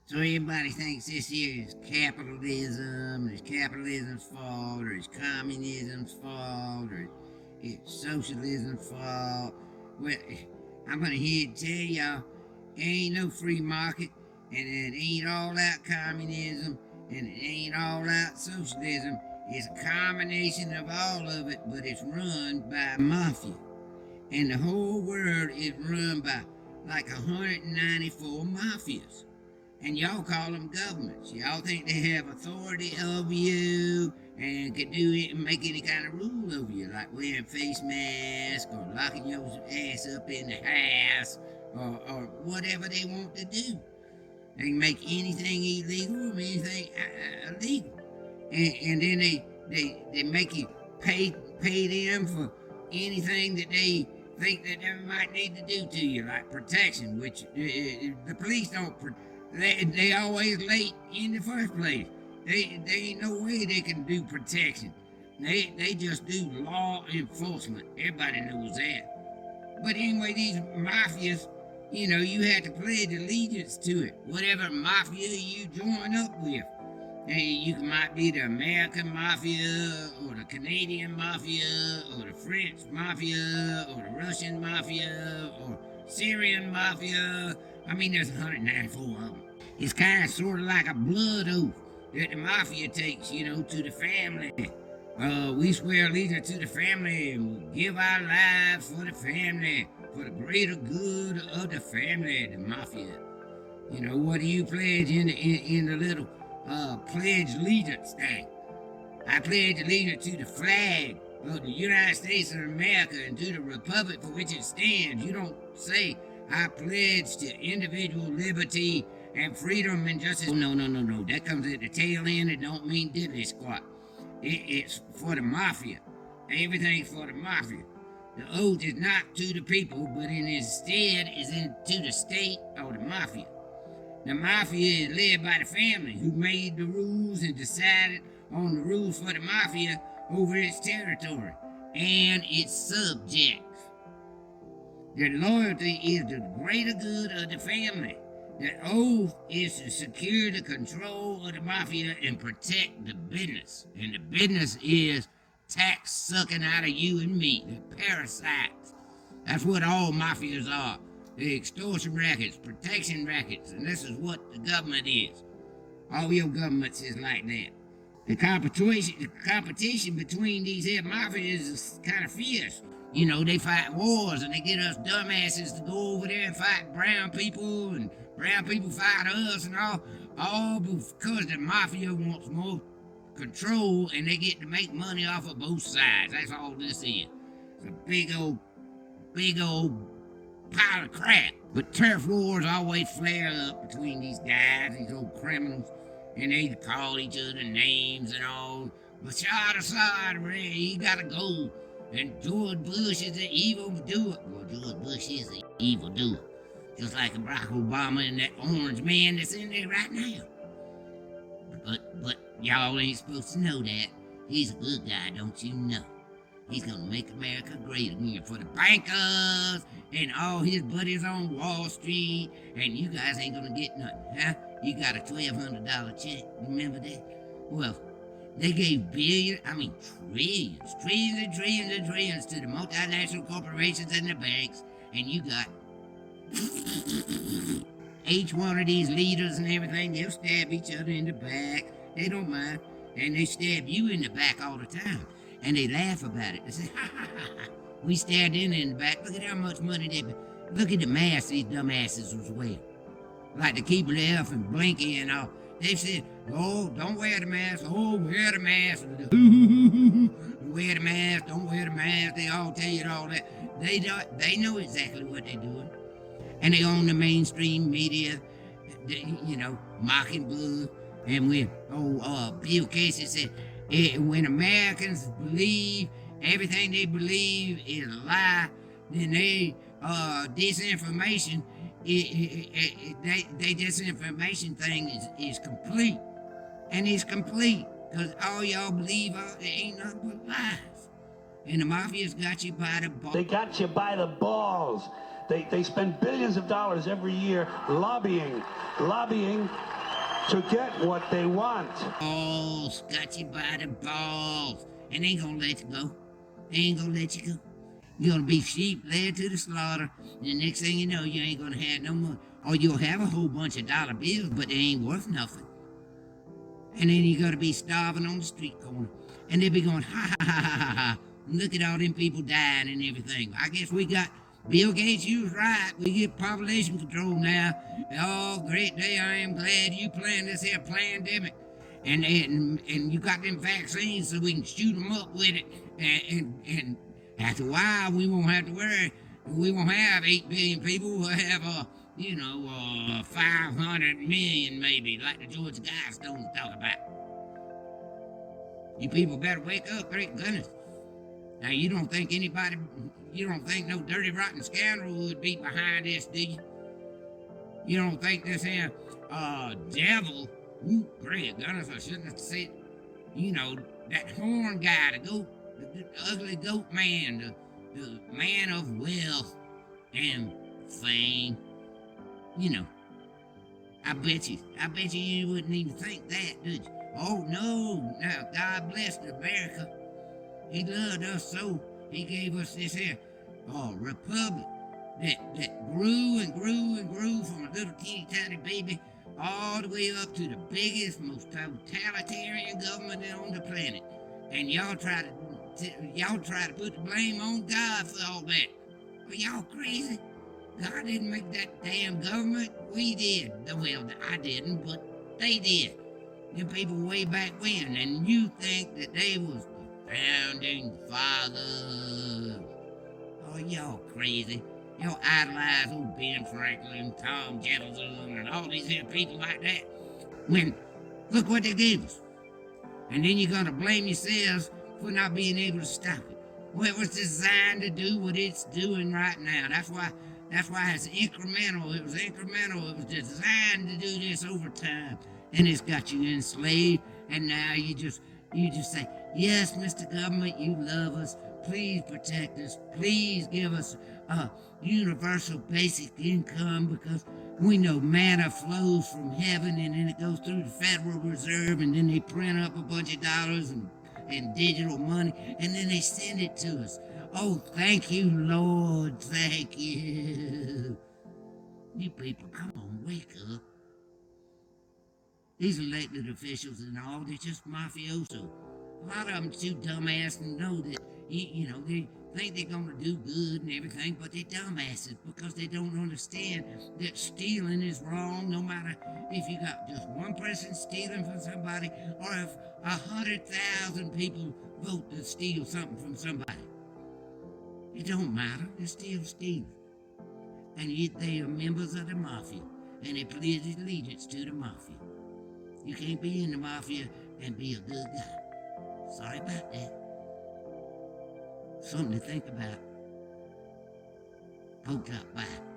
So everybody thinks this here is capitalism, it's capitalism's fault, or it's communism's fault, or it's socialism's fault. Well, I'm gonna here to tell y'all, it ain't no free market, and it ain't all out communism, and it ain't all out socialism. It's a combination of all of it, but it's run by a mafia. And the whole world is run by like 194 mafias. And y'all call them governments. Y'all think they have authority over you and can do it and make any kind of rule over you, like wearing face masks or locking your ass up in the house or whatever they want to do. They can make anything illegal or anything illegal. And then they make you pay them for anything that they think that they might need to do to you, like protection, which the police don't. They always late in the first place. They ain't no way they can do protection. They just do law enforcement. Everybody knows that. But anyway, these mafias, you have to pledge allegiance to it. Whatever mafia you join up with. Hey, you might be the American mafia, or the Canadian mafia, or the French mafia, or the Russian mafia, or Syrian mafia. I mean, there's 194 of them. It's kind of sort of like a blood oath that the mafia takes, to the family. We swear allegiance to the family and we'll give our lives for the family, for the greater good of the family, the mafia. What do you pledge in the little pledge allegiance thing? I pledge allegiance to the flag of the United States of America and to the republic for which it stands. You don't say, I pledge to individual liberty and freedom and justice. Oh, no. That comes at the tail end. It don't mean diddly squat. It's for the mafia. Everything's for the mafia. The oath is not to the people, but instead is to the state or the mafia. The mafia is led by the family who made the rules and decided on the rules for the mafia over its territory and its subjects. The loyalty is the greater good of the family. The oath is to secure the control of the mafia and protect the business. And the business is tax sucking out of you and me, the parasites. That's what all mafias are. The extortion rackets, protection rackets, and this is what the government is. All your governments is like that. The competition between these here mafias is kind of fierce. They fight wars and they get us dumbasses to go over there and fight brown people, and brown people fight us and all because the mafia wants more control and they get to make money off of both sides. That's all this is. It's a big old pile of crap. But turf wars always flare up between these guys, these old criminals, and they call each other names and all. Bashar Assad, Ray, he gotta go. And George Bush is an evil doer. Well, George Bush is an evil doer. Just like Barack Obama and that orange man that's in there right now. But y'all ain't supposed to know that. He's a good guy, don't you know? He's gonna make America great again for the bankers and all his buddies on Wall Street, and you guys ain't gonna get nothing, huh? You got a $1,200 check, remember that? Well, they gave trillions and trillions to the multinational corporations and the banks, and you got each one of these leaders and everything, they'll stab each other in the back. They don't mind, and they stab you in the back all the time. And they laugh about it. They say, ha, ha, ha, ha. We stabbed in the back. Look at how much money look at the mask these dumbasses was wearing. Like the Keeper Elf and Blinky and all. They said, oh, don't wear the mask. Oh, wear the mask. Wear the mask. Don't wear the mask. They all tell you all that. They know exactly what they're doing. And they own the mainstream media, Mockingbird. And Bill Casey said, when Americans believe everything they believe is a lie, then disinformation, they disinformation thing is complete. And it's complete, because all y'all believe ain't nothing but lies. And the mafia's got you by the balls. They got you by the balls. They spend billions of dollars every year lobbying to get what they want. Balls, got you by the balls, and ain't gonna let you go. Ain't gonna let you go. You're gonna be sheep led to the slaughter, and the next thing you know, you ain't gonna have no money. Or you'll have a whole bunch of dollar bills, but they ain't worth nothing. And then you're gonna be starving on the street corner. And they'll be going, ha ha ha ha ha. Look at all them people dying and everything. I guess we got Bill Gates, you was right. We get population control now. Oh, great day. I am glad you planned this here pandemic. And you got them vaccines so we can shoot them up with it. And after a while, we won't have to worry. We won't have 8 billion people. We'll have, 500 million maybe, like the George Guidestones talk about. You people better wake up, great goodness. Now, you don't think no dirty, rotten scoundrel would be behind this, do you? You don't think this here, devil, great goodness, I shouldn't have said, that horn guy, the ugly goat man, the man of wealth and fame, I bet you wouldn't even think that, did you? Oh, no, now, God bless America. He loved us so, he gave us this here, republic that grew and grew and grew from a little teeny tiny baby all the way up to the biggest, most totalitarian government on the planet. And y'all try to put the blame on God for all that. Are y'all crazy? God didn't make that damn government. We did. Well, I didn't, but they did. Them people way back when, and you think that they was the founding fathers. Oh, y'all crazy. Y'all idolize old Ben Franklin, Tom Jefferson, and all these here people like that. When, look what they gave us. And then you're gonna blame yourselves for not being able to stop it. Well, it was designed to do what it's doing right now. That's why it's incremental. It was incremental. It was designed to do this over time. And it's got you enslaved. And now you just say, yes, Mr. Government, you love us. Please protect us. Please give us a universal basic income, because we know manna flows from heaven and then it goes through the Federal Reserve, and then they print up a bunch of dollars and digital money, and then they send it to us. Oh, thank you, Lord. Thank you. You people, come on, wake up. These elected officials and all, they're just mafioso. A lot of them too dumbass to know that, they think they're gonna do good and everything, but they're dumbasses because they don't understand that stealing is wrong, no matter if you got just one person stealing from somebody or if 100,000 people vote to steal something from somebody. It don't matter, they're still stealing. And yet they are members of the mafia, and they pledge allegiance to the mafia. You can't be in the mafia and be a good guy. Sorry about that. Something to think about. Polk out by.